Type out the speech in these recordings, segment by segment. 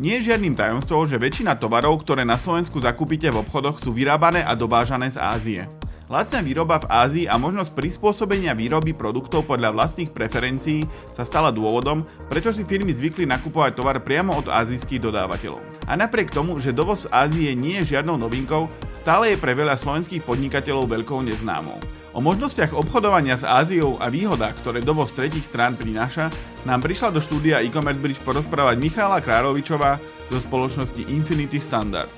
Nie je žiadnym tajomstvom, že väčšina tovarov, ktoré na Slovensku zakúpite v obchodoch, sú vyrábané a dovážané z Ázie. Lacná výroba v Ázii a možnosť prispôsobenia výroby produktov podľa vlastných preferencií sa stala dôvodom, prečo si firmy zvykli nakupovať tovar priamo od ázijských dodávateľov. A napriek tomu, že dovoz z Ázie nie je žiadnou novinkou, stále je pre veľa slovenských podnikateľov veľkou neznámou. O možnostiach obchodovania s Áziou a výhodách, ktoré dovoz tretích strán prináša, nám prišla do štúdia e-commerce bridge porozprávať Michála Kráľovičová zo spoločnosti Infinity Standard.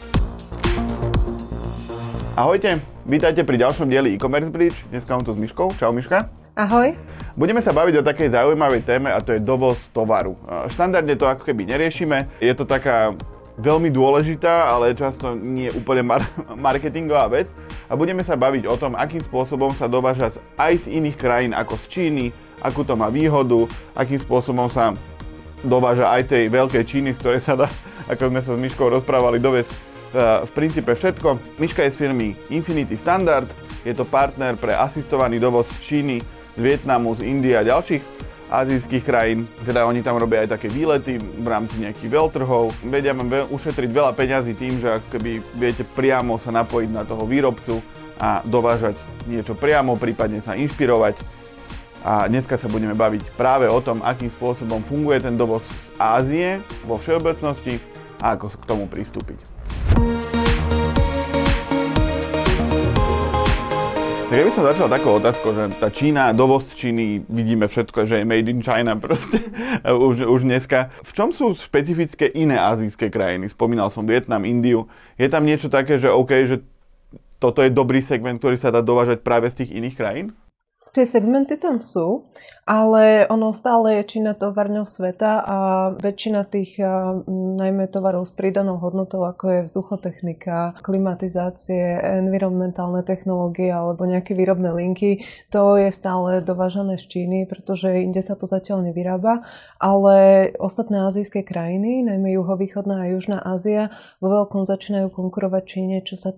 Ahojte, vítajte pri ďalšom dieli e-commerce bridge. Dneska mám tu s Miškou. Čau Miška. Ahoj. Budeme sa baviť o takej zaujímavej téme a to je dovoz tovaru. Štandardne to ako keby neriešime. Je to taká veľmi dôležitá, ale často nie úplne marketingová vec. A budeme sa baviť o tom, akým spôsobom sa dováža aj z iných krajín ako z Číny, akú to má výhodu, akým spôsobom sa dováža aj tej veľkej Číny, z ktorej sa dá, ako sme sa s Miškou rozprávali, doviesť v princípe všetko. Miška je z firmy Infinity Standard, je to partner pre asistovaný dovoz z Číny, z Vietnamu, z Indie a ďalších azijských krajín. Teda oni tam robia aj také výlety v rámci nejakých veľtrhov. Vedia ušetriť veľa peňazí tým, že ako keby viete priamo sa napojiť na toho výrobcu a dovážať niečo priamo, prípadne sa inšpirovať. A dneska sa budeme baviť práve o tom, akým spôsobom funguje ten dovoz z Ázie vo všeobecnosti a ako k tomu pristúpiť. Tak ja by som začal takou otázkou, že tá Čína, dovoz Číny, vidíme všetko, že je made in China proste už dneska. V čom sú špecifické iné azijské krajiny? Spomínal som Vietnam, Indiu. Je tam niečo také, že OK, že toto je dobrý segment, ktorý sa dá dovážať práve z tých iných krajín? Tie segmenty tam sú, ale ono stále je Čína továrňou sveta a väčšina tých najmä tovarov s pridanou hodnotou, ako je vzduchotechnika, klimatizácie, environmentálne technológie alebo nejaké výrobné linky, to je stále dovážané z Číny, pretože inde sa to zatiaľ nevyrába, ale ostatné azijské krajiny, najmä juhovýchodná a južná Ázia, vo veľkom začínajú konkurovať Číne, čo sa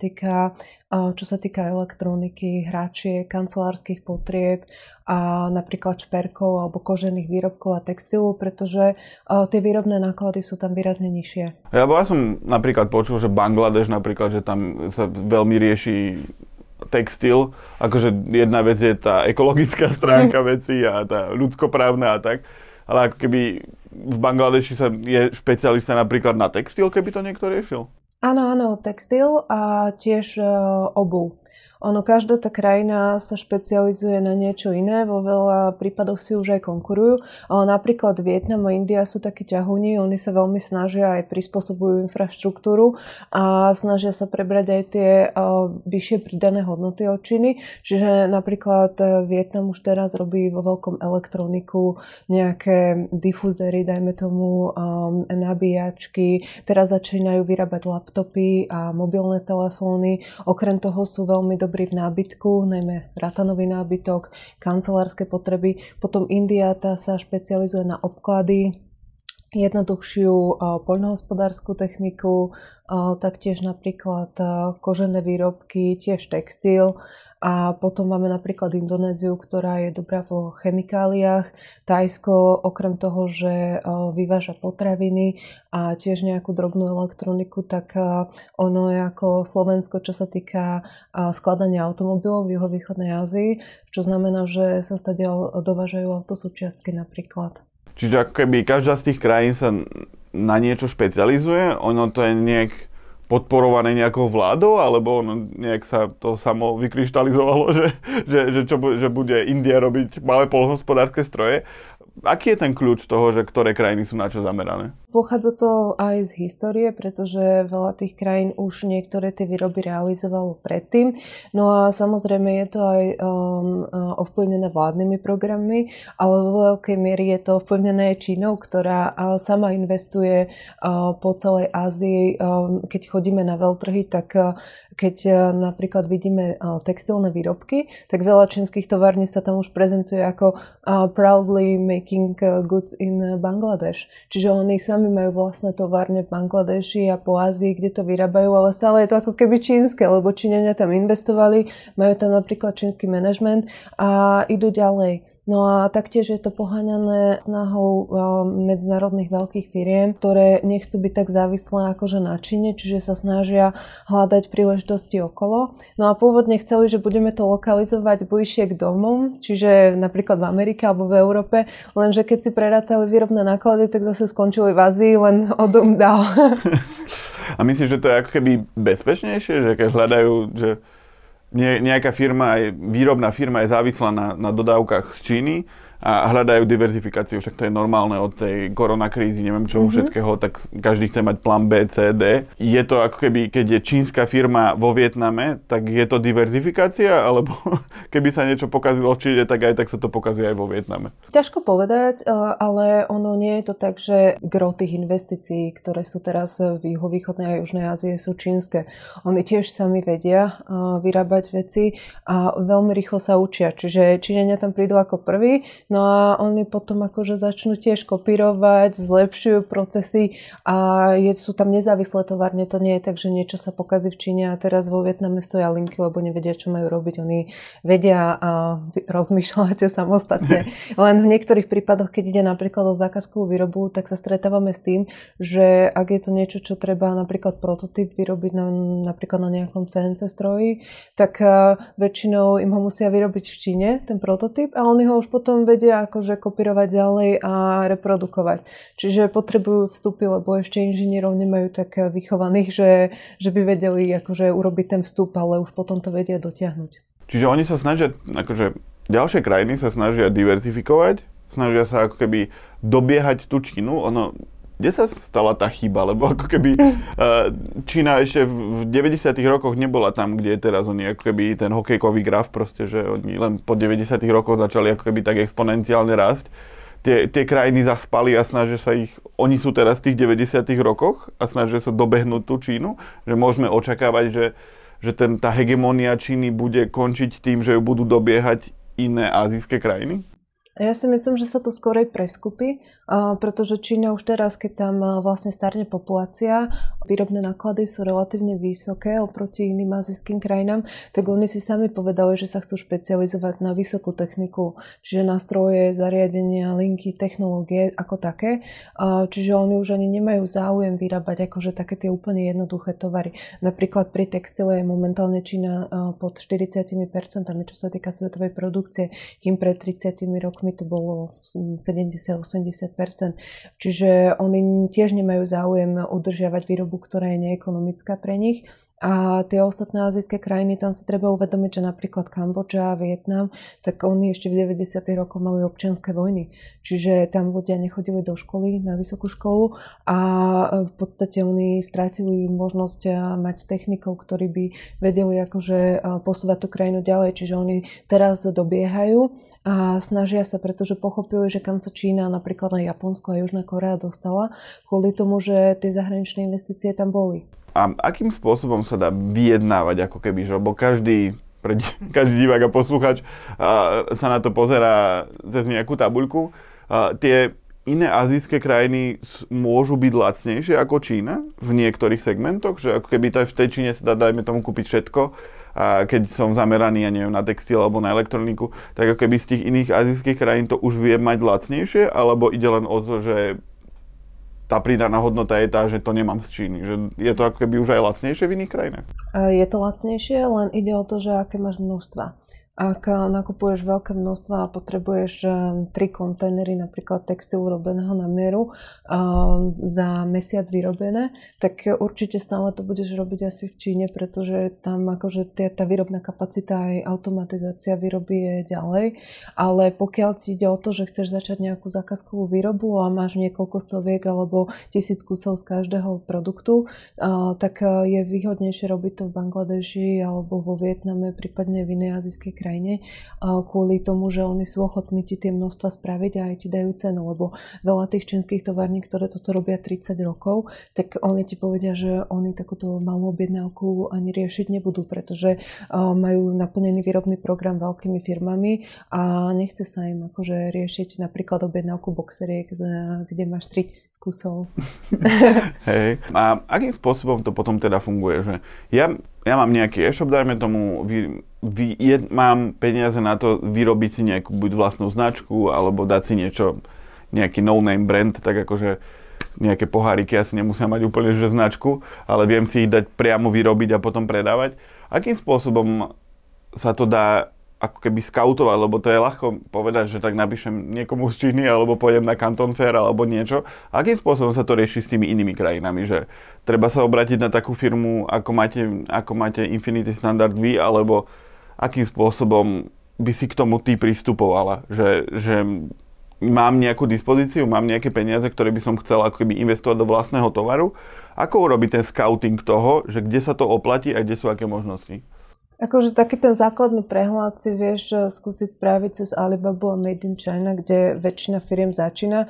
týka elektroniky, hračiek, kancelárskych potrieb a napríklad šperkov alebo kožených výrobkov a textilu, pretože tie výrobné náklady sú tam výrazne nižšie. Ja som napríklad počul, že Bangladeš napríklad, že tam sa veľmi rieši textil, akože jedna vec je tá ekologická stránka veci a tá ľudskoprávna a tak, ale ako keby v Bangladeši je špecialista napríklad na textil, keby to niekto riešil? Áno, textil a tiež obuv. Každá tá krajina sa špecializuje na niečo iné, vo veľa prípadoch si už aj konkurujú. Napríklad Vietnam a India sú takí ťahúni, oni sa veľmi snažia aj prispôsobujú infraštruktúru a snažia sa prebrať aj tie vyššie pridané hodnoty od Číny. Čiže napríklad Vietnam už teraz robí vo veľkom elektroniku, nejaké difúzery, dajme tomu nabíjačky. Teraz začínajú vyrábať laptopy a mobilné telefóny. Okrem toho sú veľmi dobrý v nábytku, najmä ratanový nábytok, kancelárske potreby. Potom India tá sa špecializuje na obklady, jednoduchšiu poľnohospodársku techniku, taktiež napríklad kožené výrobky, tiež textil. A potom máme napríklad Indonéziu, ktorá je dobrá vo chemikáliách. Thajsko, okrem toho, že vyváža potraviny a tiež nejakú drobnú elektroniku, tak ono je ako Slovensko, čo sa týka skladania automobilov v juhovýchodnej Ázii, čo znamená, že sa stadiaľ dovážajú autosúčiastky napríklad. Čiže ako keby každá z tých krajín sa na niečo špecializuje, ono to je nejak podporované nejakou vládou, alebo nejak sa to samo vykryštalizovalo, že bude India robiť malé poľnohospodárske stroje. Aký je ten kľúč toho, že ktoré krajiny sú na čo zamerané? Pochádza to aj z histórie, pretože veľa tých krajín už niektoré tie výroby realizovalo predtým. No a samozrejme je to aj ovplyvnené vládnymi programmi, ale vo veľkej miery je to ovplyvnené aj Čínou, ktorá sama investuje po celej Ázii. Keď chodíme na veľtrhy, tak keď napríklad vidíme textilné výrobky, tak veľa čínskych tovární sa tam už prezentuje ako proudly making goods in Bangladesh. Čiže oni sami majú vlastné továrne v Bangladeši a po Ázii, kde to vyrábajú, ale stále je to ako keby čínske, lebo Číňania tam investovali, majú tam napríklad čínsky manažment a idú ďalej. No a taktiež je to poháňané snahou medzinárodných veľkých firiem, ktoré nechcú byť tak závislé akože na Číne, čiže sa snažia hľadať príležitosti okolo. No a pôvodne chceli, že budeme to lokalizovať bližšie k domom, čiže napríklad v Amerike alebo v Európe, lenže keď si prerátali výrobné náklady, tak zase skončili v Ázii, len o dom dál. A myslíš, že to je ako keby bezpečnejšie, že keď hľadajú, že nejaká firma, výrobná firma je závislá na dodávkach z Číny a hľadajú diverzifikáciu, však to je normálne od tej koronakrízy, neviem čoho všetkého, tak každý chce mať plán B, C, D. Je to ako keby, keď je čínska firma vo Vietname, tak je to diverzifikácia, alebo keby sa niečo pokazilo v Číne, tak aj tak sa to pokazuje aj vo Vietname? Ťažko povedať, ale ono nie je to tak, že gro tých investícií, ktoré sú teraz v juhovýchodnej a južnej Ázie, sú čínske. Oni tiež sami vedia vyrábať veci a veľmi rýchlo sa učia. Čiže Číňania tam prídu ako prví, no a oni potom akože začnú tiež kopírovať, zlepšujú procesy a sú tam nezávislé továrne. To nie je tak, že niečo sa pokazí v Číne a teraz vo Vietname stoja linky, lebo nevedia, čo majú robiť. Oni vedia rozmýšľať samostatne. Len v niektorých prípadoch, keď ide napríklad o zákazkovú výrobu, tak sa stretávame s tým, že ak je to niečo, čo treba napríklad prototyp vyrobiť napríklad na nejakom CNC stroji, tak väčšinou im ho musia vyrobiť v Číne, ten prototyp, a oni ho už potom vedia akože kopírovať ďalej a reprodukovať. Čiže potrebujú vstupy, lebo ešte inžinierov nemajú tak vychovaných, že by vedeli akože urobiť ten vstup, ale už potom to vedia dotiahnuť. Čiže oni sa snažia, akože ďalšie krajiny sa snažia diverzifikovať, snažia sa ako keby dobiehať tú Čínu. Kde sa stala tá chyba? Lebo ako keby Čína ešte v 90. rokoch nebola tam, kde je teraz. Oni ako keby ten hokejkový graf proste, že oni len po 90. rokoch začali ako keby tak exponenciálne rásť. Tie krajiny zaspali a snažia sa oni sú teraz v tých 90. rokoch a snažia sa dobehnúť tú Čínu, že môžeme očakávať, že tá hegemónia Číny bude končiť tým, že ju budú dobiehať iné ázijské krajiny? Ja si myslím, že sa to skorej preskupí, pretože Čína už teraz, keď tam vlastne starne populácia, výrobné náklady sú relatívne vysoké oproti iným azijským krajinám, tak oni si sami povedali, že sa chcú špecializovať na vysokú techniku, čiže nástroje, zariadenia, linky, technológie ako také. Čiže oni už ani nemajú záujem vyrábať akože také tie úplne jednoduché tovary. Napríklad pri textile je momentálne Čína pod 40%, čo sa týka svetovej produkcie, kým pred 30 rokmi to bolo 70-80%. Čiže oni tiež nemajú záujem udržiavať výrobu, ktorá je neekonomická pre nich. A tie ostatné azijské krajiny, tam si treba uvedomiť, že napríklad Kambodža a Vietnam, tak oni ešte v 90. rokoch mali občianske vojny. Čiže tam ľudia nechodili do školy, na vysokú školu a v podstate oni strátili možnosť mať technikov, ktorí by vedeli akože posúvať tú krajinu ďalej. Čiže oni teraz dobiehajú a snažia sa, pretože pochopili, že kam sa Čína, napríklad aj Japonsko a Južná Korea dostala, kvôli tomu, že tie zahraničné investície tam boli. A akým spôsobom sa dá vyjednávať, ako keby, že lebo každý divák a posluchač sa na to pozerá cez nejakú tabuľku. Tie iné azijské krajiny môžu byť lacnejšie ako Čína v niektorých segmentoch, že ako keby v tej Číne sa dá, dajme tomu, kúpiť všetko. A keď som zameraný, ja neviem, na textil alebo na elektroniku, tak ako keby z tých iných azijských krajín to už vie mať lacnejšie, alebo ide len o to, že tá pridaná hodnota je tá, že to nemám z Číny. Že je to ako keby už aj lacnejšie v iných krajinách? Je to lacnejšie, len ide o to, že aké máš množstva. Ak nakupuješ veľké množstva a potrebuješ 3 kontajnery napríklad textilu robeného na mieru za mesiac vyrobené, tak určite stále to budeš robiť asi v Číne, pretože tam akože tá výrobná kapacita aj automatizácia výroby je ďalej. Ale pokiaľ ti ide o to, že chceš začať nejakú zákazkovú výrobu a máš niekoľko stoviek alebo 1000 kusov z každého produktu, tak je výhodnejšie robiť to v Bangladeši alebo vo Vietname, prípadne v inej azijskej krajine, kvôli tomu, že oni sú ochotní ti tie množstva spraviť a aj ti dajú cenu, lebo veľa tých čínskych tovární, ktoré toto robia 30 rokov, tak oni ti povedia, že oni takúto malú objednávku ani riešiť nebudú, pretože majú naplnený výrobný program veľkými firmami a nechce sa im akože riešiť napríklad objednávku boxeriek, kde máš 3000 kusov. Hej. A akým spôsobom to potom teda funguje? Že ja mám nejaký e-shop, dajme tomu, mám peniaze na to vyrobiť si nejakú buď vlastnú značku, alebo dať si nejaký no-name brand, tak akože nejaké poháriky asi nemusia mať úplne že značku, ale viem si ich dať priamo vyrobiť a potom predávať. Akým spôsobom sa to dá ako keby skautovať, lebo to je ľahko povedať, že tak napíšem niekomu z Číny, alebo pôjdem na Canton Fair, alebo niečo. Akým spôsobom sa to rieši s tými inými krajinami, že treba sa obrátiť na takú firmu, ako máte Infinity Standard vy, alebo akým spôsobom by si k tomu ty pristupovala, že mám nejakú dispozíciu, mám nejaké peniaze, ktoré by som chcel ako keby investovať do vlastného tovaru. Ako urobiť ten scouting toho, že kde sa to oplatí a kde sú aké možnosti? Akože taký ten základný prehľad si vieš skúsiť spraviť cez Alibabu a Made in China, kde väčšina firiem začína.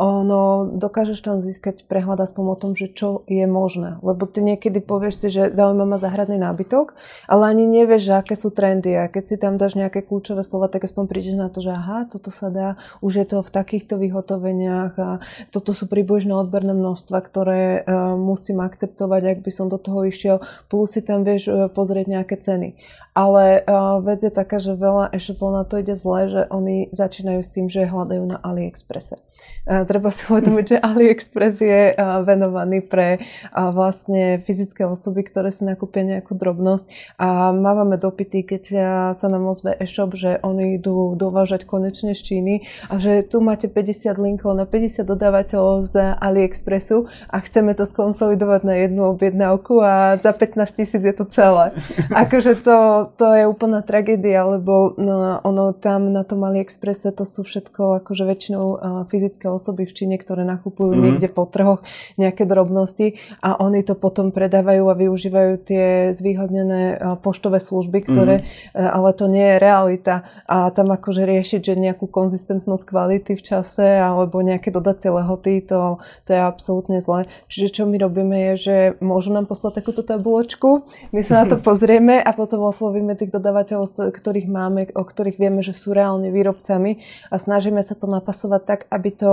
Ono, dokážeš tam získať prehľad aspoň o tom, že čo je možné. Lebo ty niekedy povieš si, že zaujíma ma záhradný nábytok, ale ani nevieš, že aké sú trendy. A keď si tam dáš nejaké kľúčové slova, tak aspoň prídeš na to, že aha, toto sa dá, už je to v takýchto vyhotoveniach a toto sú približné odberné množstva, ktoré musím akceptovať, ak by som do toho išiel. Plus si tam vieš pozrieť nejaké ceny. Ale vec je taká, že veľa e-shopov na to ide zle, že oni začínajú s tým, že hľadajú na AliExpresse. Treba si uvedomiť, že AliExpress je venovaný pre vlastne fyzické osoby, ktoré si nakúpia nejakú drobnosť a mávame dopyty, keď sa nám ozve e-shop, že oni idú dovážať konečne z Číny a že tu máte 50 linkov na 50 dodávateľov z AliExpressu a chceme to skonsolidovať na jednu objednávku a za 15 000 je to celé. Akože to je úplná tragédia, lebo ono tam na tom AliExpresse to sú všetko akože väčšinou fyzické osoby v Číne, ktoré nakupujú niekde po trhoch nejaké drobnosti a oni to potom predávajú a využívajú tie zvýhodnené poštové služby, ktoré, ale to nie je realita a tam akože riešiť, že nejakú konzistentnosť kvality v čase alebo nejaké dodacie lehoty, to je absolútne zle. Čiže čo my robíme je, že môžu nám poslať takúto tabuločku, my sa na to pozrieme a potom oslovíme tých dodávateľov, ktorých máme, o ktorých vieme, že sú reálne výrobcami a snažíme sa to napasovať tak, aby to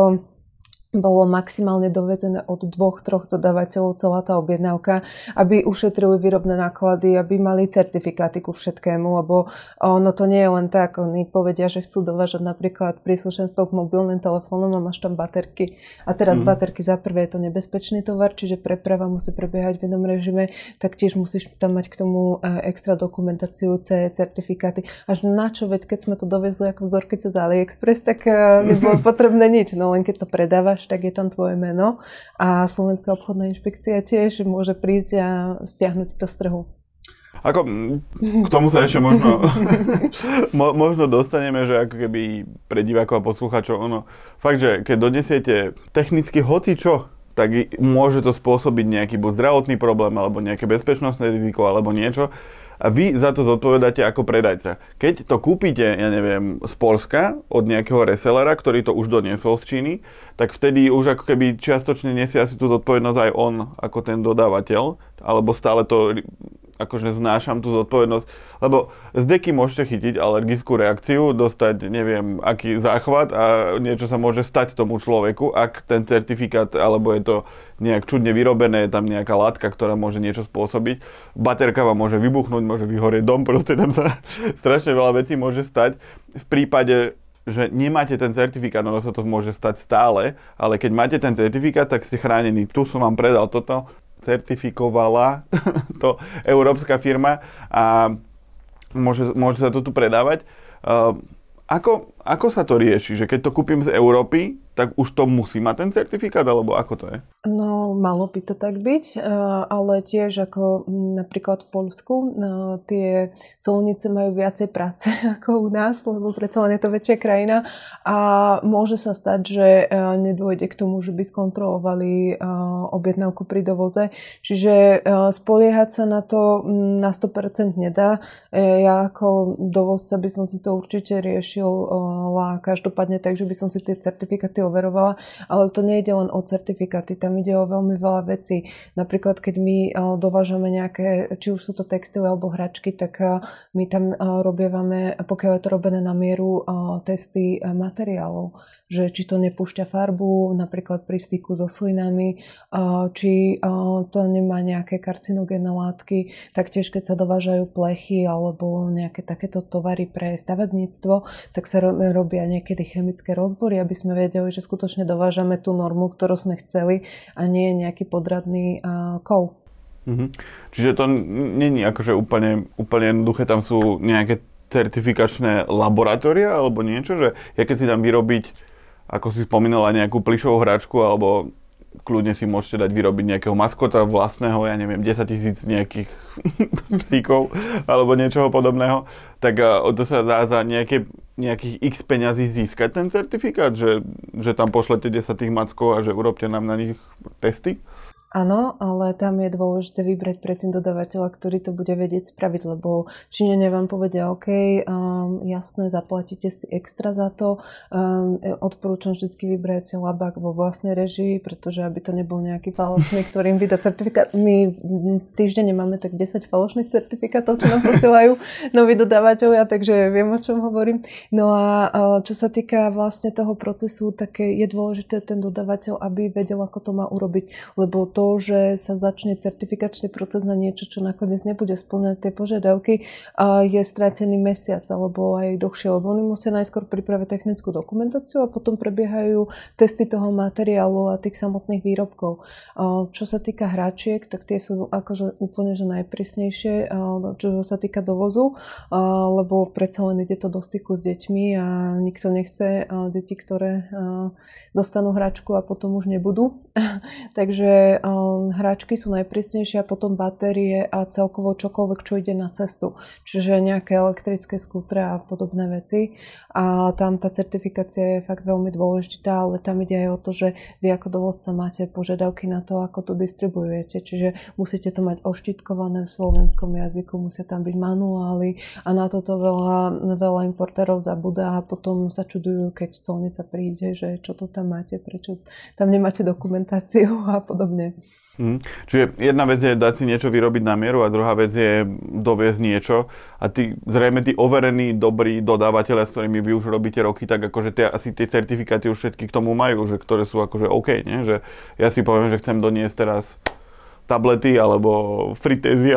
bolo maximálne dovezené od 2-3 dodávateľov celá tá objednávka, aby ušetrili výrobné náklady, aby mali certifikáty ku všetkému, lebo ono to nie je len tak, oni povedia, že chcú dovážať napríklad príslušenstvo k mobilným telefónom a máš tam baterky. A teraz baterky za prvé je to nebezpečný tovar, čiže preprava musí prebiehať v inom režime, taktiež musíš tam mať k tomu extra dokumentáciu, certifikáty. Až na čo, veď keď sme to dovezli ako vzorky cez AliExpress, tak nebolo potrebné nič, no len keď to predávaš, tak je tam tvoje meno a Slovenská obchodná inšpekcia tiež môže prísť a stiahnuť to z trhu. Ako, k tomu sa ešte možno dostaneme, že ako keby pre divákov a poslucháčov, fakt, že keď donesiete technicky hocičo, tak môže to spôsobiť nejaký buď zdravotný problém, alebo nejaké bezpečnostné riziko, alebo niečo. A vy za to zodpovedáte ako predajca. Keď to kúpite, ja neviem, z Poľska od nejakého resellera, ktorý to už doniesol z Číny, tak vtedy už ako keby čiastočne nesie asi tú zodpovednosť aj on, ako ten dodávateľ, alebo stále to akože znášam tú zodpovednosť, lebo z deky môžete chytiť alergickú reakciu, dostať neviem aký záchvat a niečo sa môže stať tomu človeku, ak ten certifikát, alebo je to nejak čudne vyrobené, je tam nejaká látka, ktorá môže niečo spôsobiť. Baterka vám môže vybuchnúť, môže vyhorieť dom, proste tam sa strašne veľa vecí môže stať. V prípade, že nemáte ten certifikát, no sa to môže stať stále, ale keď máte ten certifikát, tak ste chránení. Tu som vám predal toto, certifikovala to európska firma a môže sa to tu predávať. Ako sa to rieši? Že keď to kúpim z Európy, tak už to musí mať ten certifikát, alebo ako to je? No, malo by to tak byť, ale tiež ako napríklad v Poľsku tie colnice majú viacej práce ako u nás, lebo predsa len je to väčšia krajina a môže sa stať, že nedôjde k tomu, že by skontrolovali objednávku pri dovoze. Čiže spoliehať sa na to na 100% nedá. Ja ako dovozca by som si to určite riešil každopádne tak, že by som si tie certifikáty overovala, ale to nejde len o certifikáty, tam ide o veľmi veľa vecí. Napríklad, keď my dovážame nejaké, či už sú to textily alebo hračky, tak my tam robievame, pokiaľ je to robené na mieru, testy materiálov. že či to nepúšťa farbu, napríklad pri styku so slinami, či to nemá nejaké karcinogénne látky, taktiež keď sa dovážajú plechy alebo nejaké takéto tovary pre stavebníctvo, tak sa robia niekedy chemické rozbory, aby sme vedeli, že skutočne dovážame tú normu, ktorú sme chceli a nie je nejaký podradný kov. Čiže to není akože úplne jednoduché, tam sú nejaké certifikačné laboratória alebo niečo, že ja keď si dám vyrobiť, ako si spomínala, nejakú plyšovú hračku alebo kľudne si môžete dať vyrobiť nejakého maskota vlastného, ja neviem, 10 000 nejakých psíkov alebo niečoho podobného, tak to sa dá za nejakých x peňazí získať ten certifikát, že tam pošlete 10 tých mackov a že urobte nám na nich testy? Áno, ale tam je dôležité vybrať predtým dodávateľa, ktorý to bude vedieť spraviť, lebo Číňania vám povedia, OK, jasné, zaplatíte si extra za to. Odporúčam vždy vybrať labák vo vlastnej režii, pretože aby to nebol nejaký falošný, ktorým vydá certifikát. My týždenne máme tak 10 falošných certifikátov, čo nám posielajú noví dodávateľia, takže viem, o čom hovorím. No a čo sa týka vlastne toho procesu, tak je dôležité ten dodávateľ, aby vedel, ako to má urobiť, lebo to, že sa začne certifikačný proces na niečo, čo nakoniec nebude spĺňať tie požiadavky, je stratený mesiac alebo aj dlhšie, lebo oni musia najskôr pripraviť technickú dokumentáciu a potom prebiehajú testy toho materiálu a tých samotných výrobkov. Čo sa týka hračiek, tak tie sú akože úplne že najprísnejšie, čo sa týka dovozu, lebo predsa len ide to do styku s deťmi a nikto nechce deti, ktoré dostanú hračku a potom už nebudú. Takže hračky sú najprísnejšie a potom batérie a celkovo čokoľvek, čo ide na cestu. Čiže nejaké elektrické skútre a podobné veci. A tam tá certifikácia je fakt veľmi dôležitá, ale tam ide aj o to, že vy ako dovozca máte požiadavky na to, ako to distribuujete. Čiže musíte to mať oštitkované v slovenskom jazyku, musia tam byť manuály a na toto veľa importérov zabúda a potom sa čudujú, keď colnica príde, že čo to tam máte, prečo tam nemáte dokumentáciu a podobne. Čiže jedna vec je dať si niečo vyrobiť na mieru a druhá vec je doviezť niečo a zrejme tí overení, dobrí dodávateľia, s ktorými vy už robíte roky, tak akože asi tie certifikáty už všetky k tomu majú, že ktoré sú akože OK, nie? Že ja si poviem, že chcem doniesť teraz tablety alebo fritézy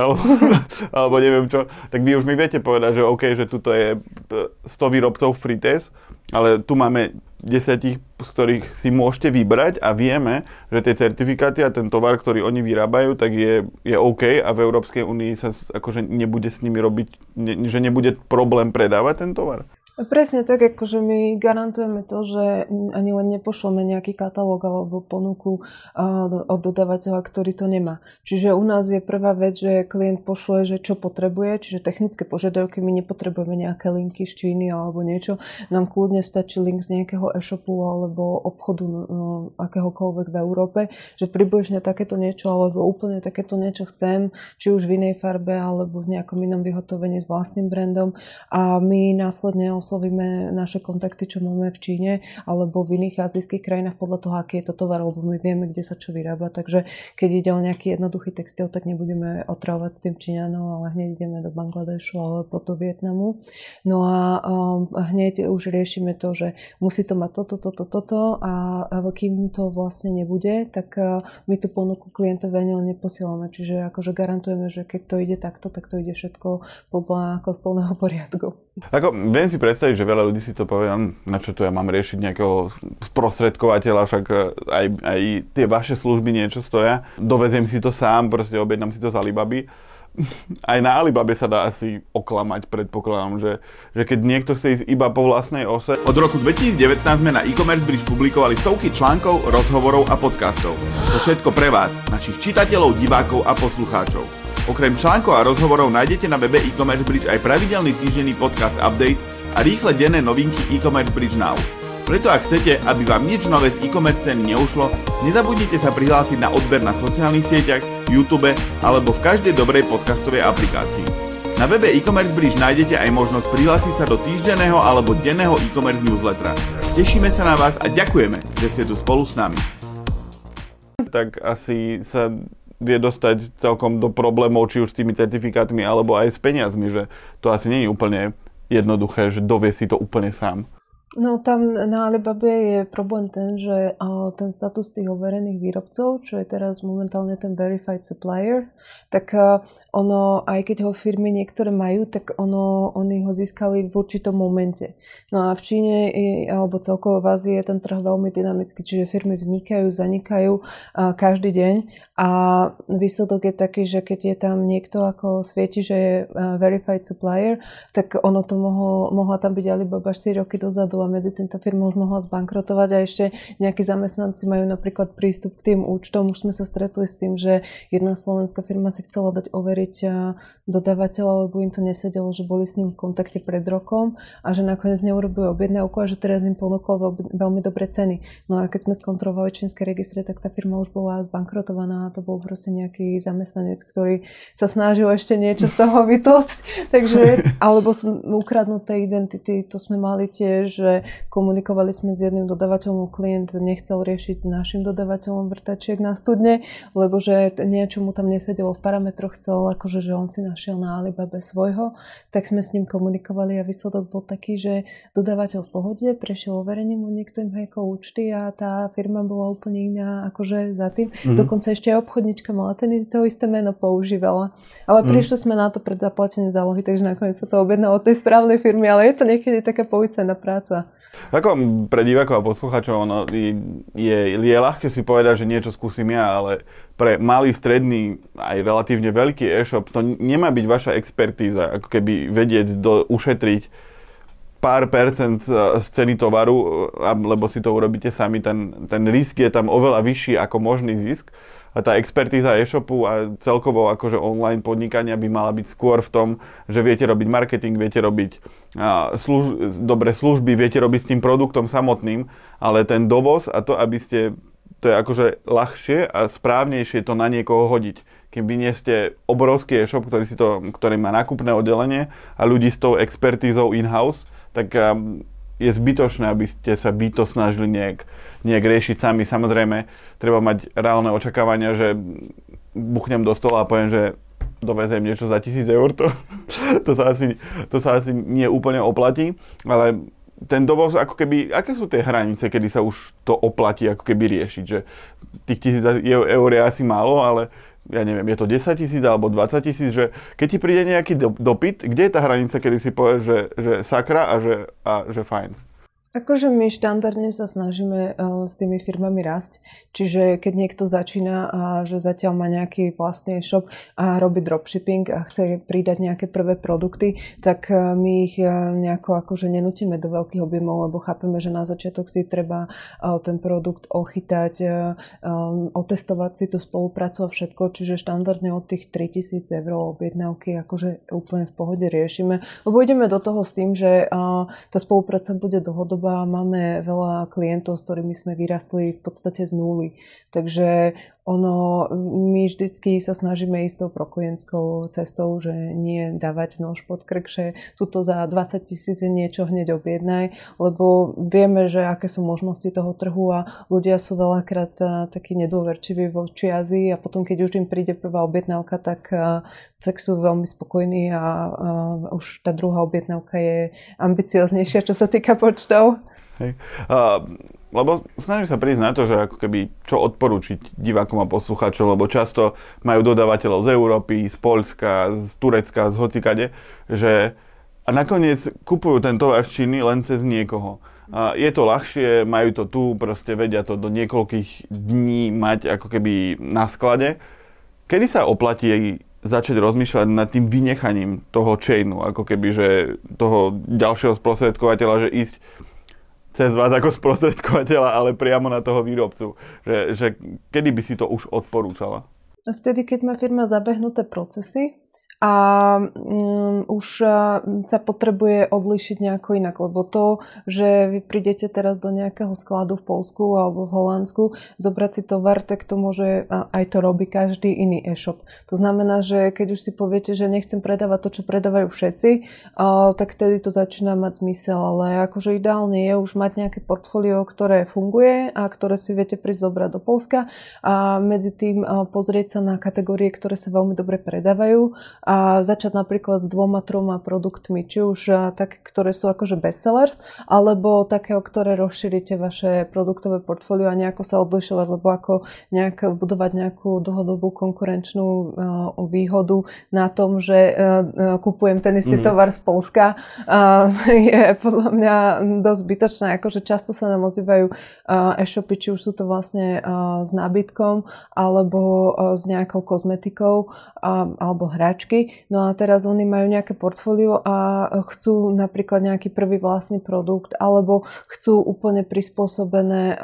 alebo neviem čo, tak vy už mi viete povedať, že OK, že tuto je 100 výrobcov fritéz, ale tu máme 10, z ktorých si môžete vybrať a vieme, že tie certifikáty a ten tovar, ktorý oni vyrábajú, tak je OK a v Európskej únii sa akože nebude s nimi robiť, že nebude problém predávať ten tovar. Presne tak, akože my garantujeme to, že ani len nepošleme nejaký katalóg alebo ponuku od dodávateľa, ktorý to nemá. Čiže u nás je prvá vec, že klient pošle, že čo potrebuje, čiže technické požiadavky, my nepotrebujeme nejaké linky z Číny alebo niečo. Nám kľudne stačí link z nejakého e-shopu alebo obchodu akéhokoľvek v Európe, že približne takéto niečo alebo úplne takéto niečo chcem, či už v inej farbe alebo v nejakom inom vyhotovení s vlastným brandom a my následne oslovíme naše kontakty, čo máme v Číne alebo v iných azijských krajinách podľa toho, aký je to tovar, lebo my vieme, kde sa čo vyrába. Takže keď ide o nejaký jednoduchý textil, tak nebudeme otravovať s tým Číňanom, ale hneď ideme do Bangladešu alebo do Vietnamu. No a hneď už riešime to, že musí to mať toto a kým to vlastne nebude, tak my tú ponuku klientovi ani neposielame. Čiže akože garantujeme, že keď to ide takto, tak to ide všetko podľa kostolného poriadku. Ako, viem si predstaviť, že veľa ľudí si to povie, na čo tu ja mám riešiť nejakého sprostredkovateľa, však aj tie vaše služby niečo stoja. Doveziem si to sám, proste objednám si to z Alibaby. Aj na Alibabe sa dá asi oklamať, predpokladám, že keď niekto chce ísť iba po vlastnej ose. Od roku 2019 sme na e-commerce bridge publikovali stovky článkov, rozhovorov a podcastov. To všetko pre vás, našich čitateľov, divákov a poslucháčov. Okrem článkov a rozhovorov nájdete na webe e-commerce bridge aj pravidelný týždenný podcast update a rýchle denné novinky e-commerce bridge now. Preto ak chcete, aby vám nič nové z e-commerce scény neušlo, nezabudnite sa prihlásiť na odber na sociálnych sieťach, YouTube alebo v každej dobrej podcastovej aplikácii. Na webe e-commerce bridge nájdete aj možnosť prihlásiť sa do týždenného alebo denného e-commerce newslettera. Tešíme sa na vás a ďakujeme, že ste tu spolu s nami. Tak asi sa vie dostať celkom do problémov, či už s tými certifikátmi, alebo aj s peniazmi, že to asi nie je úplne jednoduché, že dovie si to úplne sám. No tam na Alibabe je problém ten, že ten status tých overených výrobcov, čo je teraz momentálne ten verified supplier, tak ono, aj keď ho firmy niektoré majú, tak oni ho získali v určitom momente. No a v Číne alebo celkovo v Ázii je ten trh veľmi dynamický, čiže firmy vznikajú, zanikajú každý deň a výsledok je taký, že keď je tam niekto ako svieti, že je verified supplier, tak ono to mohla tam byť Alibaba 4 roky dozadu a medzi týmto firma už mohla zbankrotovať a ešte nejakí zamestnanci majú napríklad prístup k tým účtom. Už sme sa stretli s tým, že jedna slovenská firma si chcela dať overiť dodávateľa, lebo im to nesedelo, že boli s ním v kontakte pred rokom a že nakoniec neurobili objednávku a že teraz im ponúkol veľmi dobré ceny. No a keď sme skontrolovali čínske registre, tak tá firma už bola zbankrotovaná a to bol proste nejaký zamestnanec, ktorý sa snažil ešte niečo z toho vytlcť. Takže, alebo ukradnuté identity, to sme mali tiež, že komunikovali sme s jedným dodávateľom, klient nechcel riešiť s našim dodávateľom vrtačiek na studne, lebo že niečo mu tam nesedelo v parametroch, chcel akože, že on si našiel na Alibabe svojho, tak sme s ním komunikovali a výsledok bol taký, že dodávateľ v pohode, prešiel overením, niekto im hackol účty a tá firma bola úplne iná akože za tým. Dokonca ešte aj obchodnička mala to isté meno používala. Ale prišli sme na to pred zaplatenie zálohy, takže nakoniec sa to objednalo od tej správnej firmy, ale je to niekedy taká policajná práca. Ako pre divákov a poslucháčov je ľahké si povedať, že niečo skúsim ja, ale pre malý, stredný, aj relatívne veľký e-shop to nemá byť vaša expertíza, ako keby vedieť ušetriť pár percent z ceny tovaru, lebo si to urobíte sami, ten risk je tam oveľa vyšší ako možný zisk. A tá expertíza e-shopu a celkovo akože online podnikania by mala byť skôr v tom, že viete robiť marketing, viete robiť dobré služby, viete robiť s tým produktom samotným, ale ten dovoz a to, to je akože ľahšie a správnejšie to na niekoho hodiť. Keby nie ste obrovský e-shop, ktorý má nákupné oddelenie a ľudí s tou expertízou in-house, tak je zbytočné, aby ste sa to snažili nejak riešiť sami. Samozrejme, treba mať reálne očakávania, že buchnem do stola a poviem, že dovezem niečo za 1,000 eur. To sa asi nie úplne oplatí, ale ten dovoz, ako keby, aké sú tie hranice, kedy sa už to oplatí ako keby riešiť? Že tých 1,000 eur je asi málo, ale ja neviem, je to 10 000 alebo 20 000, že keď ti príde nejaký dopyt, kde je tá hranica, kedy si povieš, že sakra a že fajn? Akože my štandardne sa snažíme s tými firmami rásť. Čiže keď niekto začína a že zatiaľ má nejaký vlastný e-shop a robí dropshipping a chce pridať nejaké prvé produkty, tak my ich nejako akože nenutíme do veľkých objemov, lebo chápeme, že na začiatok si treba ten produkt ochytať, otestovať si tú spoluprácu a všetko. Čiže štandardne od tých 3 000 eur objednávky akože úplne v pohode riešime. Lebo ideme do toho s tým, že tá spolupráca bude dlhodobá. Máme veľa klientov, s ktorými sme vyrastli v podstate z nuly. Takže my vždycky sa snažíme ísť tou proklientskou cestou, že nie dávať nož pod krk, že tuto za 20 000 niečo hneď objednaj, lebo vieme, že aké sú možnosti toho trhu a ľudia sú veľakrát takí nedôverčiví voči Ázii a potom, keď už im príde prvá objednávka, tak sú veľmi spokojní a už tá druhá objednávka je ambicioznejšia, čo sa týka počtov. Hej. Lebo snažím sa prísť na to, že ako keby čo odporúčiť divákom a poslucháčom, lebo často majú dodávateľov z Európy, z Poľska, z Turecka, z hocikade, že a nakoniec kupujú ten tovar z Číny len cez niekoho. Je to ľahšie, majú to tu, proste vedia to do niekoľkých dní mať ako keby na sklade. Kedy sa oplatí začať rozmýšľať nad tým vynechaním toho chainu, ako keby, že toho ďalšieho sprostredkovateľa, že ísť cez vás ako sprostredkovateľa, ale priamo na toho výrobcu. Že kedy by si to už odporúčala? Vtedy, keď má firma zabehnuté procesy a už sa potrebuje odlišiť nejako inak, lebo to, že vy prídete teraz do nejakého skladu v Poľsku alebo v Holandsku zobrať si tovar, tak to môže, aj to robí každý iný e-shop. To znamená, že keď už si poviete, že nechcem predávať to, čo predávajú všetci, tak vtedy to začína mať zmysel, ale akože ideálne je už mať nejaké portfólio, ktoré funguje a ktoré si viete prísť zobrať do Poľska a medzi tým pozrieť sa na kategórie, ktoré sa veľmi dobre predávajú a začať napríklad s 2-3 produktmi, či už také, ktoré sú akože bestsellers, alebo také, o ktoré rozšírite vaše produktové portfólio a nejako sa odlišovať, lebo ako budovať nejakú dlhodobú konkurenčnú výhodu na tom, že kupujem ten istý tovar z Poľska, je podľa mňa dosť zbytočné. Akože často sa nám ozývajú e-shopy, či už sú to vlastne s nábytkom alebo s nejakou kozmetikou alebo hračky. No a teraz oni majú nejaké portfólio a chcú napríklad nejaký prvý vlastný produkt alebo chcú úplne prispôsobené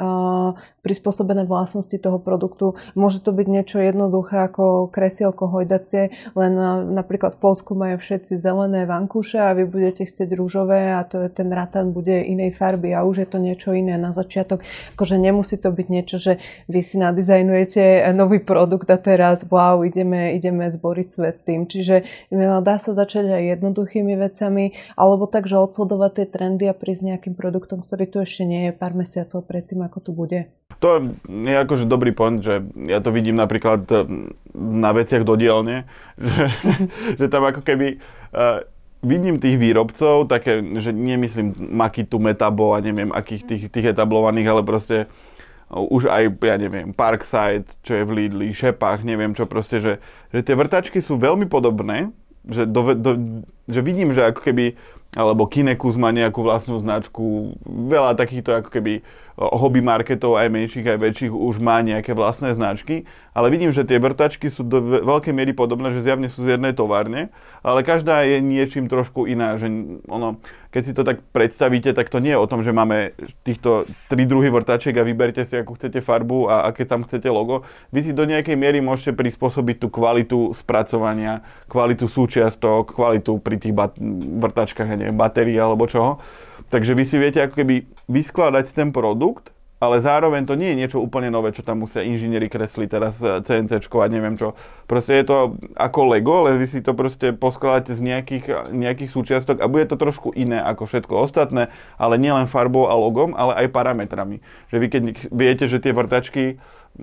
vlastnosti toho produktu. Môže to byť niečo jednoduché ako kresielko hojdacie, len napríklad v Poľsku majú všetci zelené vankúše a vy budete chcieť rúžové a ten ratan bude inej farby a už je to niečo iné na začiatok. Akože nemusí to byť niečo, že vy si nadizajnujete nový produkt a teraz wow, ideme zboriť svet tým. Čiže dá sa začať aj jednoduchými vecami, alebo tak, že odsledovať tie trendy a prísť nejakým produktom, ktorý tu ešte nie je pár mesiacov predtým, ako tu bude. To je akože dobrý point, že ja to vidím napríklad na veciach do dielne, že tam ako keby vidím tých výrobcov, také, že nemyslím Makitu, Metabo a neviem akých tých etablovaných, ale proste už aj, ja neviem, Parkside, čo je v Lidli, Šepách, neviem čo proste, že tie vrtačky sú veľmi podobné, že vidím, že ako keby, alebo Kinekus má nejakú vlastnú značku, veľa takýchto ako keby hobby marketov, aj menších, aj väčších, už má nejaké vlastné značky, ale vidím, že tie vrtačky sú do veľkej miery podobné, že zjavne sú z jednej továrne, ale každá je niečím trošku iná, že ono, keď si to tak predstavíte, tak to nie je o tom, že máme týchto 3 druhy vrtačiek a vyberte si, akú chcete farbu a aké tam chcete logo. Vy si do nejakej miery môžete prispôsobiť tú kvalitu spracovania, kvalitu súčiastok, kvalitu pri tých vrtačkách, neviem, batérií alebo čoho. Takže vy si viete ako keby vyskladať ten produkt, ale zároveň to nie je niečo úplne nové, čo tam musia inžinieri kresliť teraz CNCčkovať, neviem čo. Proste je to ako Lego, ale vy si to proste poskladáte z nejakých súčiastok a bude to trošku iné ako všetko ostatné, ale nielen farbou a logom, ale aj parametrami. Že vy keď viete, že tie vrtačky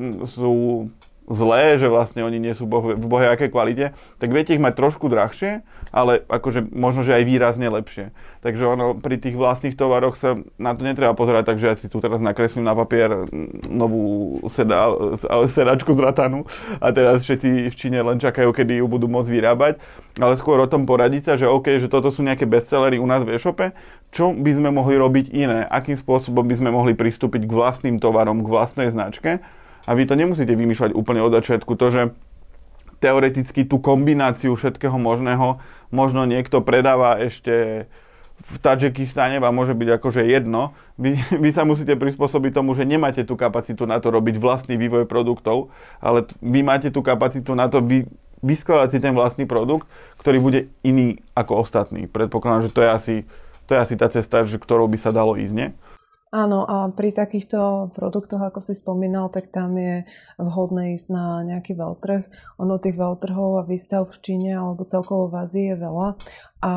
sú zlé, že vlastne oni nie sú v bohejakej kvalite, tak viete ich mať trošku drahšie, ale akože možno, že aj výrazne lepšie. Takže ono pri tých vlastných tovaroch sa na to netreba pozerať, takže ja si tu teraz nakreslím na papier novú sedačku z ratanu a teraz všetci v Číne len čakajú, kedy ju budú môcť vyrábať, ale skôr o tom poradiť sa, že OK, že toto sú nejaké bestsellery u nás v e-shope, čo by sme mohli robiť iné, akým spôsobom by sme mohli pristúpiť k vlastným tovarom, k vlastnej značke. A vy to nemusíte vymýšľať úplne od začiatku. To, že teoreticky tú kombináciu všetkého možného možno niekto predáva ešte v Tadžikistane, vám môže byť akože jedno. Vy sa musíte prispôsobiť tomu, že nemáte tú kapacitu na to robiť vlastný vývoj produktov, ale vy máte tú kapacitu na to vyskladať si ten vlastný produkt, ktorý bude iný ako ostatný. Predpokladám, že to je asi tá cesta, ktorou by sa dalo ísť, nie? Áno, a pri takýchto produktoch, ako si spomínal, tak tam je vhodné ísť na nejaký veľtrh. Ono tých veľtrhov a výstav v Číne alebo celkovo v Ázii je veľa. A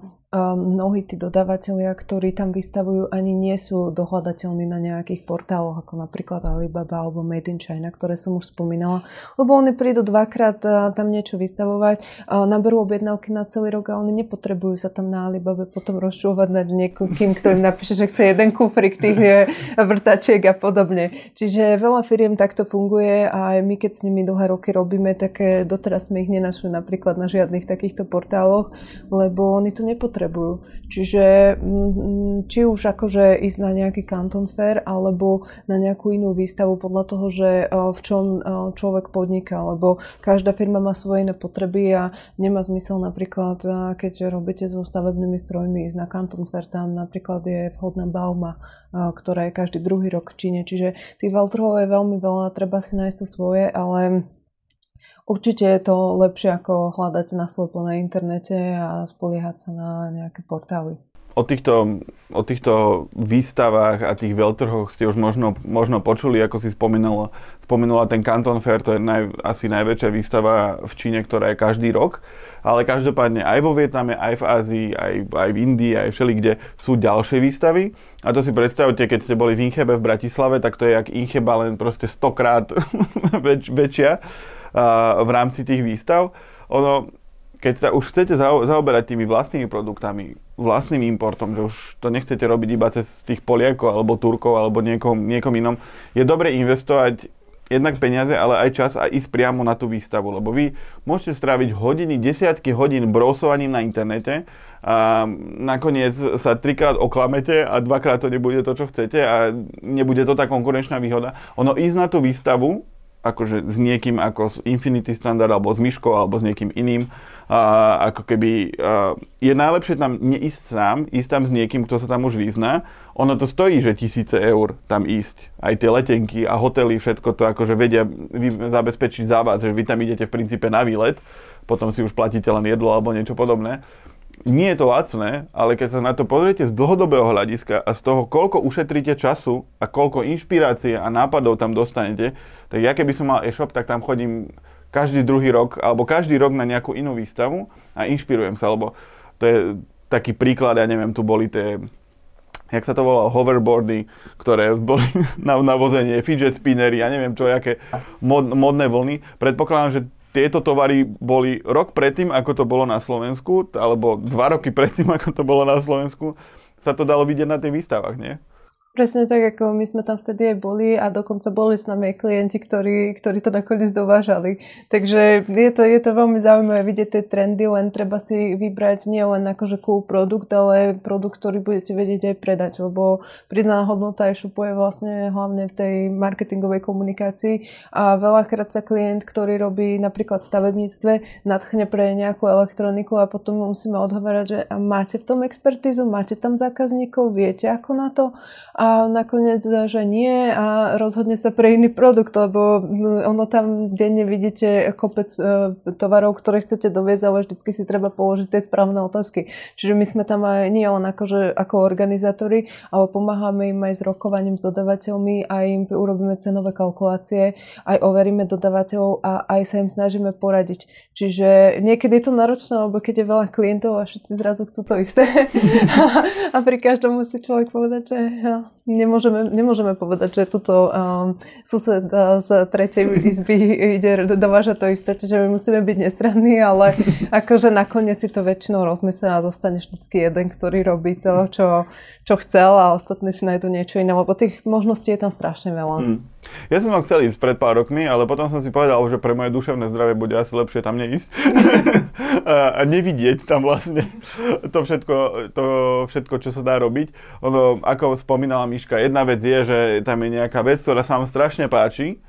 mnohí tí dodávatelia, ktorí tam vystavujú, ani nie sú dohľadateľní na nejakých portáloch, ako napríklad Alibaba alebo Made in China, ktoré som už spomínala. Lebo oni prídu dvakrát tam niečo vystavovať, naberú objednávky na celý rok a oni nepotrebujú sa tam na Alibabe potom rozčúvať nad niekým, kto im napíše, že chce jeden kufrik tých vrtačiek a podobne. Čiže veľa firiem takto funguje a aj my, keď s nimi dlhé roky robíme, tak doteraz sme ich nenašli napríklad na žiadnych takýchto portáloch, lebo oni to nepotrebujú. Čiže či už akože ísť na nejaký Canton Fair alebo na nejakú inú výstavu podľa toho, že v čom človek podniká, lebo každá firma má svoje iné potreby a nemá zmysel napríklad, keď robíte so stavebnými strojmi, ísť na Canton Fair, tam napríklad je vhodná Bauma, ktorá je každý druhý rok v Číne. Čiže tých veľtrhov je veľmi veľa, treba si nájsť to svoje, ale určite je to lepšie ako hľadať naslepo na internete a spoliehať sa na nejaké portály. O týchto výstavách a tých veľtrhoch ste už možno počuli, ako si spomenula ten Canton Fair, to je asi najväčšia výstava v Číne, ktorá je každý rok. Ale každopádne aj vo Vietname, aj v Ázii, aj v Indii, aj všelikde sú ďalšie výstavy. A to si predstavte, keď ste boli v Inchebe v Bratislave, tak to je jak Incheba, len proste 100-krát väčšia v rámci tých výstav. keď sa už chcete zaoberať tými vlastnými produktami, vlastným importom, že už to nechcete robiť iba cez tých Poliakov alebo Turkov alebo niekom inom, je dobre investovať jednak peniaze, ale aj čas a ísť priamo na tú výstavu, lebo vy môžete stráviť hodiny, desiatky hodín browsovaním na internete a nakoniec sa 3-krát oklamete a 2-krát to nebude to, čo chcete a nebude to tá konkurenčná výhoda. Ono ísť na tú výstavu, akože s niekým ako s Infinity Standard alebo s Myškou alebo s niekým iným, ako keby je najlepšie tam neísť sám, ísť tam s niekým, kto sa tam už vyzná. Ono to stojí, že 1000 eur tam ísť. Aj tie letenky a hotely, všetko to akože vedia zabezpečiť za vás, že vy tam idete v princípe na výlet, potom si už platíte len jedlo alebo niečo podobné. Nie je to lacné, ale keď sa na to pozriete z dlhodobého hľadiska a z toho, koľko ušetríte času a koľko inšpirácie a nápadov tam dostanete, tak ja keby som mal e-shop, tak tam chodím každý druhý rok alebo každý rok na nejakú inú výstavu a inšpirujem sa, lebo to je taký príklad, ja neviem, tu boli tie, jak sa to volalo, hoverboardy, ktoré boli na vozenie, fidget spinnery, ja neviem čo, aké modné vlny. Predpokladám, že tieto tovary boli rok predtým, ako to bolo na Slovensku, alebo 2 roky predtým, ako to bolo na Slovensku, sa to dalo vidieť na tých výstavách, nie? Presne tak, ako my sme tam vtedy aj boli a dokonca boli s nami aj klienti, ktorí to nakoniec dovážali. Takže je to veľmi zaujímavé vidieť tie trendy, len treba si vybrať nie len akože cool produkt, ale produkt, ktorý budete vedieť aj predať, lebo pridaná hodnota e-shopu je vlastne hlavne v tej marketingovej komunikácii a veľakrát sa klient, ktorý robí napríklad v stavebníctve, nadchne pre nejakú elektroniku a potom musíme odhovárať, že máte v tom expertízu, máte tam zákazníkov, viete ako na to? A nakoniec, že nie a rozhodne sa pre iný produkt, lebo ono tam denne vidíte kopec tovarov, ktoré chcete doviezť, ale vždycky si treba položiť tie správne otázky. Čiže my sme tam aj nie len akože, ako organizátori, ale pomáhame im aj s rokovaním s dodavateľmi, aj im urobíme cenové kalkulácie, aj overíme dodavateľov a aj sa im snažíme poradiť. Čiže niekedy je to náročné, lebo keď je veľa klientov a všetci zrazu chcú to isté a pri každom musí človek povedať, že nemôžeme povedať, že tuto sused z tretej izby ide dovážať to isté, čiže my musíme byť nestranní, ale akože nakoniec si to väčšinou rozmyslia a zostane vždycky jeden, ktorý robí to, čo chcel a ostatní si nájdu niečo iné, lebo tých možností je tam strašne veľa. Ja som chcel ísť pred pár rokmi, ale potom som si povedal, že pre moje duševné zdravie bude asi lepšie tam neísť a nevidieť tam vlastne to všetko, čo sa dá robiť. Ono, ako spomínala Miška, jedna vec je, že tam je nejaká vec, ktorá sa vám strašne páči,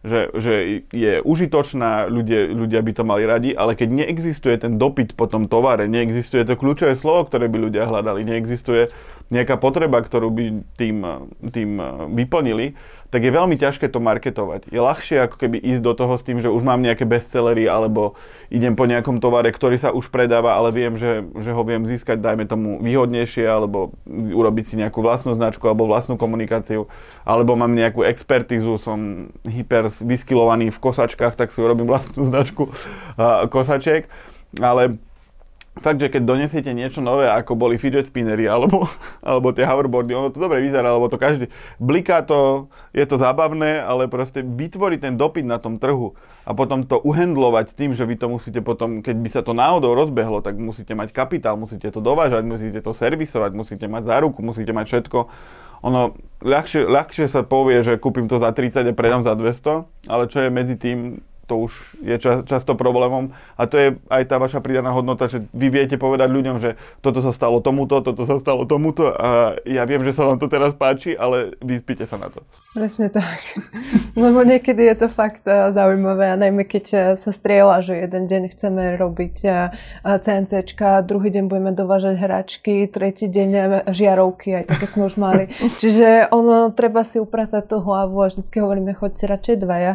že je užitočná, ľudia by to mali radi, ale keď neexistuje ten dopyt po tom tovare, neexistuje to kľúčové slovo, ktoré by ľudia hľadali, neexistuje nejaká potreba, ktorú by tým vyplnili, tak je veľmi ťažké to marketovať. Je ľahšie ako keby ísť do toho s tým, že už mám nejaké bestsellery alebo idem po nejakom tovare, ktorý sa už predáva, ale viem, že ho viem získať, dajme tomu, výhodnejšie alebo urobiť si nejakú vlastnú značku alebo vlastnú komunikáciu, alebo mám nejakú expertízu, som hyper vyskilovaný v kosačkách, tak si urobím vlastnú značku kosačiek, ale fakt, že keď donesiete niečo nové, ako boli fidget spinnery alebo tie hoverboardy, ono to dobre vyzerá, lebo to každý bliká to, je to zábavné, ale proste vytvorí ten dopyt na tom trhu a potom to uhendlovať tým, že vy to musíte potom, keď by sa to náhodou rozbehlo, tak musíte mať kapitál, musíte to dovážať, musíte to servisovať, musíte mať záruku, musíte mať všetko. Ono ľahšie sa povie, že kúpim to za 30 a predám za 200, ale čo je medzi tým, to už je často problémom a to je aj tá vaša pridaná hodnota, že vy viete povedať ľuďom, že toto sa stalo tomuto, toto sa stalo tomuto a ja viem, že sa vám to teraz páči, ale vyspíte sa na to. Presne tak. Lebo niekedy je to fakt zaujímavé a najmä keď sa strieľa, že jeden deň chceme robiť CNCčka, druhý deň budeme dovážať hračky, tretí deň žiarovky, aj také sme už mali. Čiže ono, treba si upratať tú hlavu a vždycky hovoríme, choďte radšej dvaja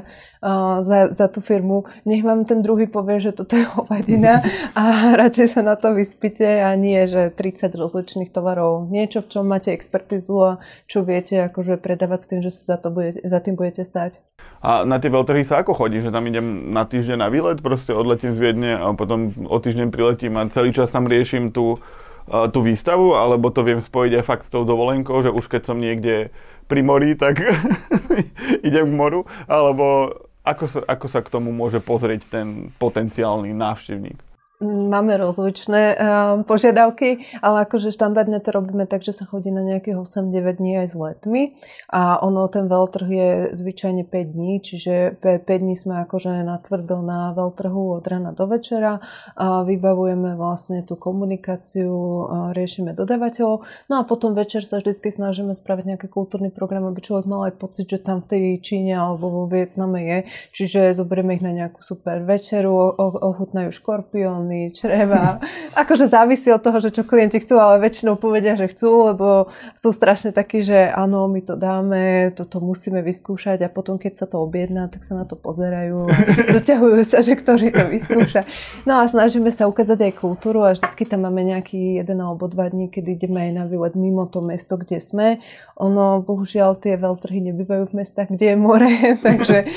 za tú firmu. Nech vám ten druhý povie, že toto je hovadina a radšej sa na to vyspite a nie, že 30 rozličných tovarov. Niečo, v čom máte expertizu a čo viete akože predávať s tým, že sa za tým budete stať. A na tie veľtrhy sa ako chodí? Že tam idem na týždeň na výlet, proste odletím z Viedne a potom o týždeň priletím a celý čas tam riešim tú výstavu, alebo to viem spojiť aj fakt s tou dovolenkou, že už keď som niekde pri mori, tak idem k moru, alebo ako sa k tomu môže pozrieť ten potenciálny návštevník? máme rozličné požiadavky, ale akože štandardne to robíme tak, že sa chodí na nejakých 8-9 dní aj s letmi a ten veľtrh je zvyčajne 5 dní, čiže 5 dní sme akože natvrdo na veľtrhu od rána do večera a vybavujeme vlastne tú komunikáciu, riešime dodávateľov, no a potom večer sa vždycky snažíme spraviť nejaký kultúrny program, aby človek mal aj pocit, že tam v tej Číne alebo vo Vietname je, čiže zoberieme ich na nejakú super večeru, ochutnajú škorpióny, čreva. Akože závisí od toho, že čo klienti chcú, ale väčšinou povedia, že chcú, lebo sú strašne takí, že áno, my to dáme, toto musíme vyskúšať a potom, keď sa to objedná, tak sa na to pozerajú a doťahujú sa, že ktorý to vyskúša. No a snažíme sa ukázať aj kultúru a vždycky tam máme nejaký 1 alebo 2 dní, kedy ideme aj na výlet mimo to mesto, kde sme. Bohužiaľ, tie veľtrhy nebývajú v mestách, kde je more, takže,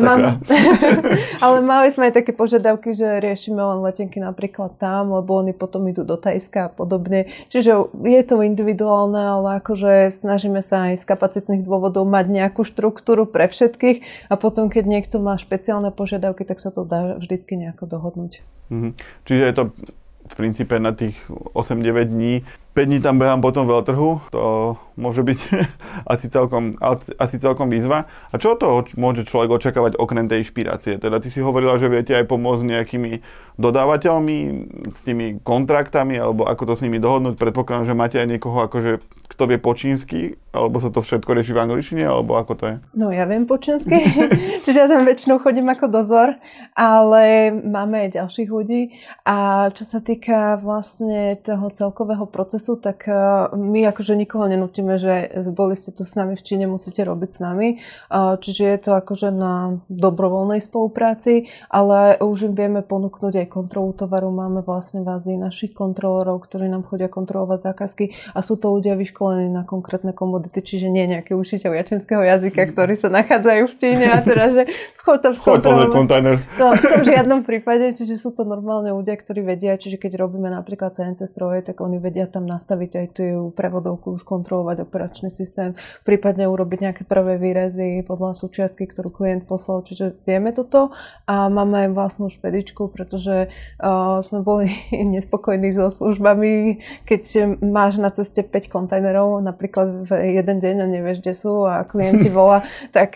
ale mali sme aj také požiadavky, že riešime len letenky napríklad tam, lebo oni potom idú do Thajska a podobne. Čiže je to individuálne, ale akože snažíme sa aj z kapacitných dôvodov mať nejakú štruktúru pre všetkých a potom, keď niekto má špeciálne požiadavky, tak sa to dá vždycky nejako dohodnúť. Čiže je to v princípe na tých 8-9 dní. 5 dní tam behám po tom veľtrhu, to môže byť asi celkom výzva. A čo od toho môže človek očakávať okrem tej inšpirácie? Teda ty si hovorila, že viete aj pomôcť nejakými dodávateľmi, s tými kontraktami, alebo ako to s nimi dohodnúť. Predpokladám, že máte aj niekoho, akože, kto vie po čínsky, alebo sa to všetko rieši v angličtine, alebo ako to je? No ja viem po čínsky, čiže ja tam väčšinou chodím ako dozor, ale máme aj ďalších ľudí. A čo sa týka vlastne toho celkového procesu, tak my akože nikoho nenútime, že boli ste tu s nami v Číne, musíte robiť s nami. Čiže je to akože na dobrovoľnej spolupráci, ale už im vieme ponúknuť aj kontrolu tovaru. Máme vlastne v Ázii našich kontrolorov, ktorí nám chodia kontrolovať zákazky a sú to ľudia vyškolení na konkrétne komodity, čiže nie nejaké učiteľia čínskeho jazyka, ktorí sa nachádzajú v Číne a teraz, že choď pozrieť kontajner. To v žiadnom prípade, čiže sú to normálne ľudia, ktorí vedia, čiže keď robíme napríklad CNC stroje, tak oni vedia tam nastaviť aj tú prevodovku, skontrolovať operačný systém, prípadne urobiť nejaké prvé výrezy podľa súčiastky, ktorú klient poslal, čiže vieme toto a máme aj vlastnú špedičku, pretože sme boli nespokojní so službami, keď máš na ceste 5 kontajnerov, napríklad v jeden deň a nevieš, kde sú a klient ti volá, tak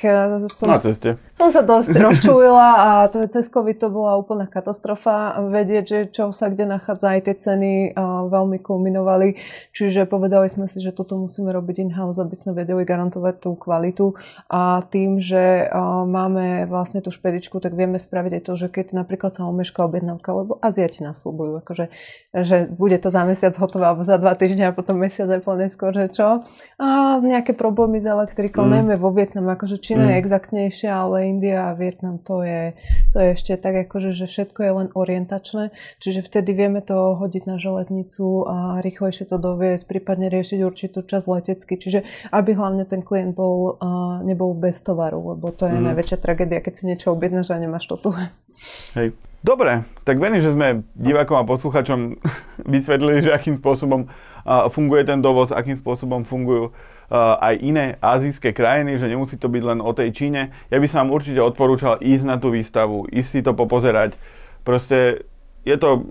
som sa dosť rozčúlila a cez COVID to bola úplná katastrofa. Vedieť, že čo sa kde nachádza, aj tie ceny veľmi kulminovali. Čiže povedali sme si, že toto musíme robiť in-house, aby sme vedeli garantovať tú kvalitu. A tým, že máme vlastne tú špedičku, tak vieme spraviť aj to, že keď napríklad sa omešká objednávka, lebo Aziati nás sľubujú, akože, že bude to za mesiac hotové alebo za 2 týždne a potom mesiac aj po neskôr, že čo. A nejaké problémy s elektrikou, najmä vo Vietname, akože Čína je exaktnejšia, ale India a Vietnam to je ešte tak, akože, že všetko je len orientačné, čiže vtedy vieme to hodiť na železnicu a rýchlejšie to doviesť, prípadne riešiť určitú časť letecky, čiže aby hlavne ten klient nebol bez tovaru, lebo to je najväčšia tragédia, keď si niečo objednáš a nemáš to tu. Hej. Dobre, tak verím, že sme divákom a posluchačom vysvetlili, že akým spôsobom funguje ten dovoz, akým spôsobom fungujú aj iné azijské krajiny, že nemusí to byť len o tej Číne. Ja by som vám určite odporúčal ísť na tú výstavu, ísť si to popozerať. Proste je to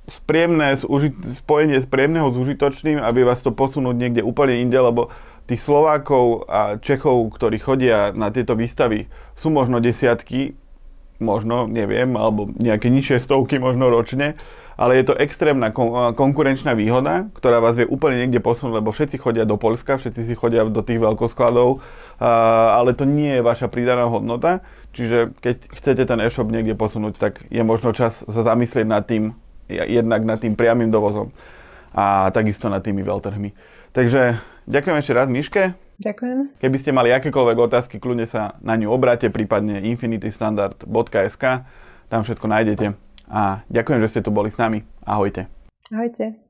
spojenie z príjemného s užitočným, aby vás to posunúť niekde úplne inde, lebo tých Slovákov a Čechov, ktorí chodia na tieto výstavy, sú možno desiatky, možno, neviem, alebo nejaké nižšie stovky možno ročne, ale je to extrémna konkurenčná výhoda, ktorá vás vie úplne niekde posunúť, lebo všetci chodia do Poľska, všetci si chodia do tých veľkoskladov, ale to nie je vaša pridaná hodnota, čiže keď chcete ten e-shop niekde posunúť, tak je možno čas sa zamyslieť nad tým, jednak nad tým priamym dovozom a takisto nad tými veľtrhmi. Takže ďakujem ešte raz Miške. Ďakujem. Keby ste mali akékoľvek otázky, kľudne sa na ňu obráte, prípadne infinitystandard.sk, tam všetko nájdete. A ďakujem, že ste tu boli s nami. Ahojte. Ahojte.